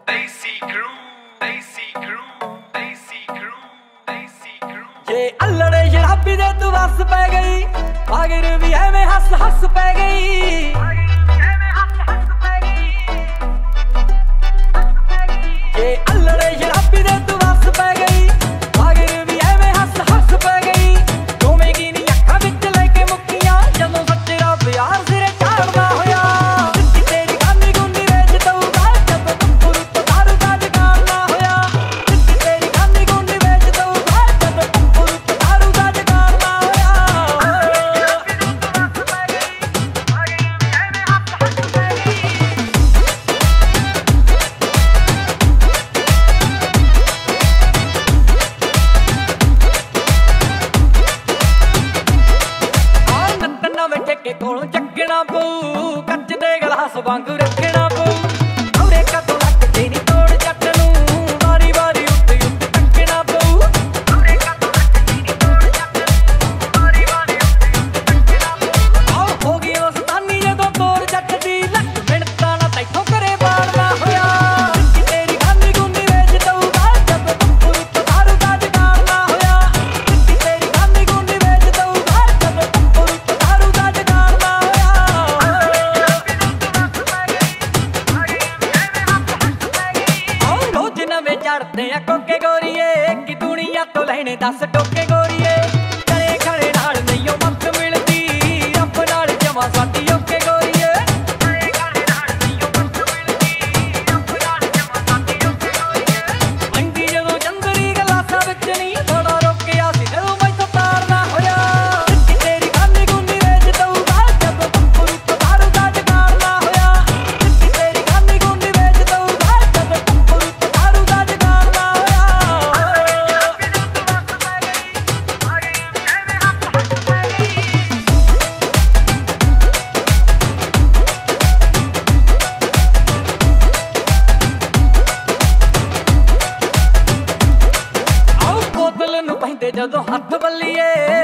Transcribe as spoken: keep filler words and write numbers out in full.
जे अल्लड़े शराबी दे तू बस पै गई, पागिर भी एवें हस हस पै गई। जे अल्लड़े शराबी दे तू बस पै गई, पागिर भी एवें हस हस पै गई। रोवेगी नी अखां विच लेके मुक्कियां, जदों सच्चे रब यार सिरे चाढ़दा होया। सिद्धी तेरी गानी गुनी वेच दऊगा, जदों टुक्कुर तो दारू दा जगान ना होया। सिद्धी तेरी गानी गुनी वेच दऊगा, जदों टुक्कुर तो दारू दा जगान ना होया। नवें ठेके कोलों चकना पऊ, कच दे गलास वांगू रखना पऊ। औरे कदों लगदे नी तोड़ जट नूं, वारी वारी उत्ते उत्ते तकना पऊ। औरे कदों लगदे नी तोड़ जट नूं, वारी वारी उत्ते उत्ते तकना पऊ। आओ हो गई मस्तानी जदों तोड़ जट दी, लख मिन्नतां ना तैथों करे बालना होया। सिद्धी तेरी गानी गुनी वेच दऊगा, जदों टुक्कुर तो दारू दा जगान ना होया। सिद्धी तेरी गानी गुनी वेच दऊगा, जदों टुक्कुर तो दारू दा जगान ना होया। आओ रोज नवें चढ़दे आ कोके गोरीए, कि दुनिया तो लैणे दस टोके गोरीए। करे खड़े नाल नहीं ओ मत मिलदी, रब नाल जमा साडी ओके गोरीए। करे खड़े नाल नहीं ओ मत मिलदी, रब नाल जमा साडी ओके गोरीए। मंगी जदों चंदरी गलासां विच नी, थोड़ा रोकिया सी जदों मैथों तार ना होया। सिद्धी तेरी गानी गुनी वेच दऊगा, जदों टुक्कुर तो दारू दा जगान ना होया। सिद्धी तेरी गानी गुनी वेच दऊगा, जदों टुक्कुर तो दारू दा जगान ना होया। आओ बोतल नूं पैंदे जदों हत्थ बल्लीए,